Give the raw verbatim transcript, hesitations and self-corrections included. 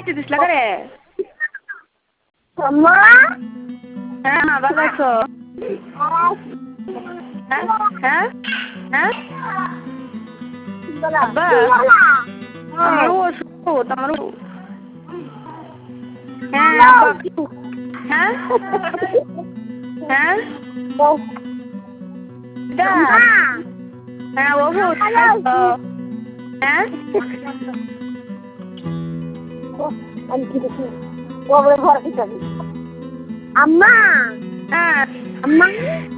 কাটি দিস লাগারে আম্মা হ্যাঁ মা ভালো আছো হ্যাঁ হ্যাঁ হ্যাঁ আব্বা আমারও ওষুধ আমারও হ্যাঁ আব্বা হ্যাঁ হ্যাঁ হ্যাঁ ওষুধ হ্যাঁ আম্মা হ্যাঁ আম্মা